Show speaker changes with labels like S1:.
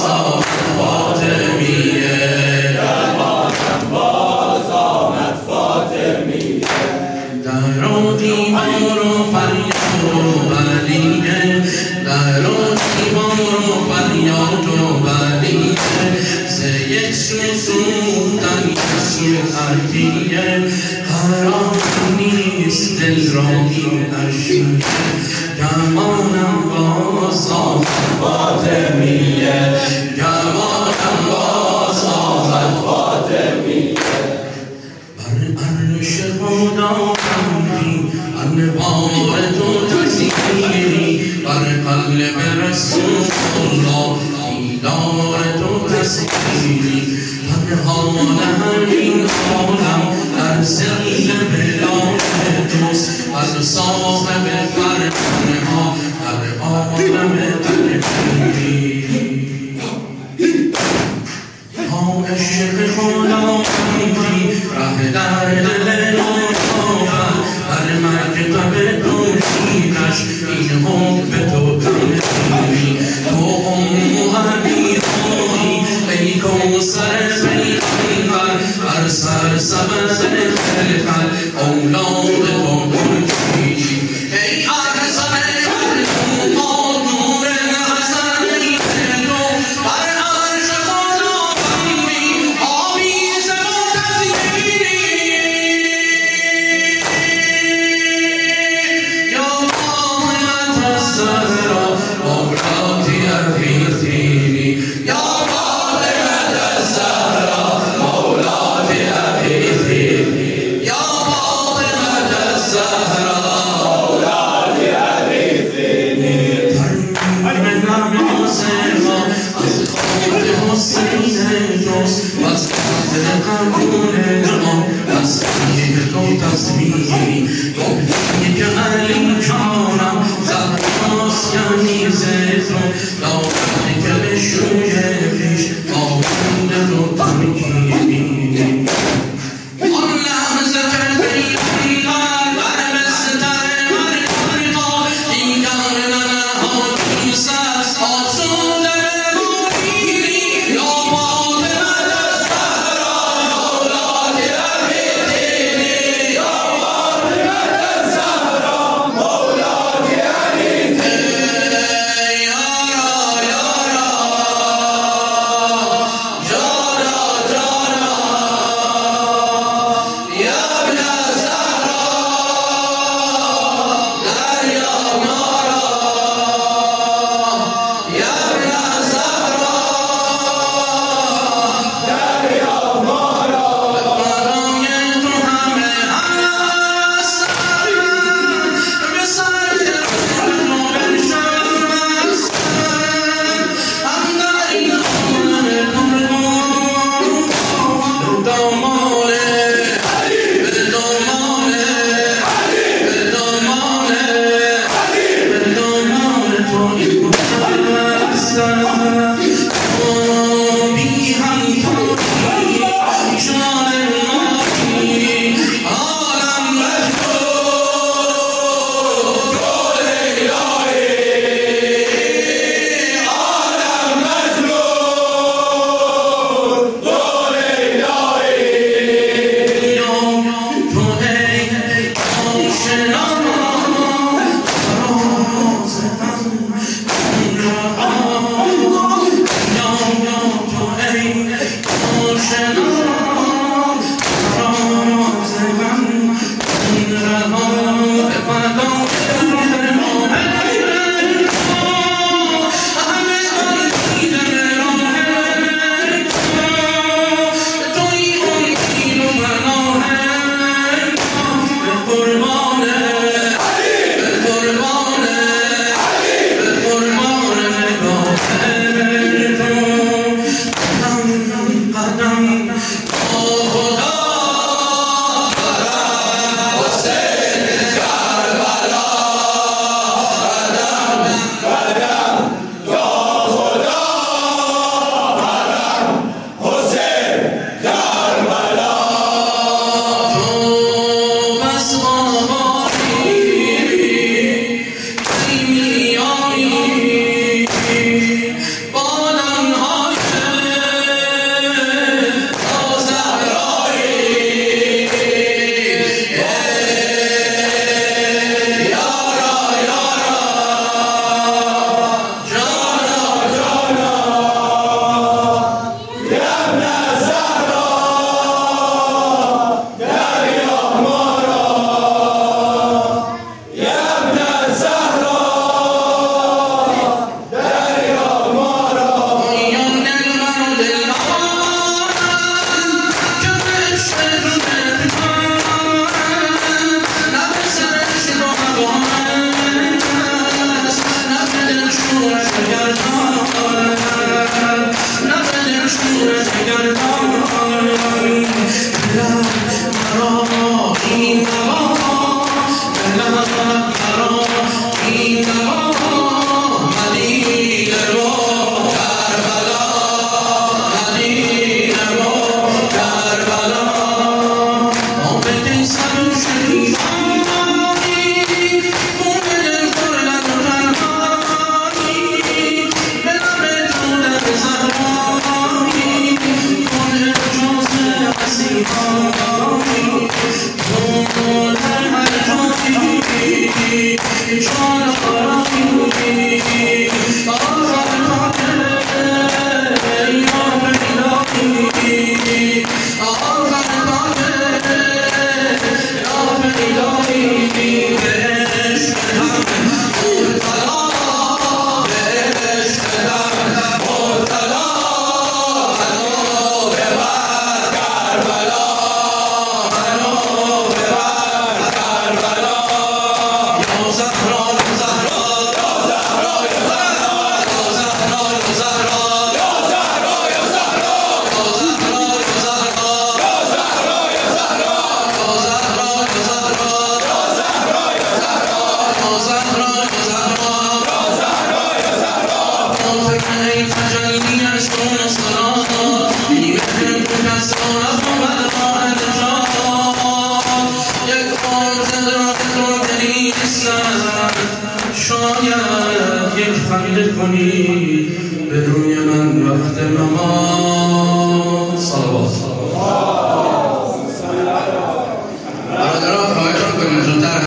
S1: آمد فاطمیه درمانم باز آمد فاطمیه در و دیوار و فریاد و بلیه در و دیوار و فریاد و بلیه ز یک سوزوندن یک سو ارتیه قرار نیست دل را این اشیه گمانم باز آمد فاطمیه گمانم باز آمد فاطمیه بر عرش خدا خندی انوار تو تزیری بر قلب رسول الله دیدار تو تسخیری تنها همین عالم در زل بلاد توست از صاحب فرمان ها در عالم تکبیری ها عشق خدا خندی ره در دل نوشابد در مکتب توشیدش این حب تو تنبیری تو همیدانی ای کوثر پیغمبر بر سر سبز خلقت اولاد تو گلچینی ای ارزم مردم نور حسن تو بر عرش خدا خندی آویز منتظری یا قامت الزهرا مولات ابی یا تصویری گفتی که علی جانم زد آسیانی زیتون داوری که به شوی پیش آبونده رو تمکیری آن لحظه که پیغمبر بر بستر مرگا دیگر ننهادی سر آسوده بمانیری یا فاطمه الزهرا مولات ابی یا فاطمه الزهرا مولات ابی شاید یک خنده کنی به روی من وقت نماز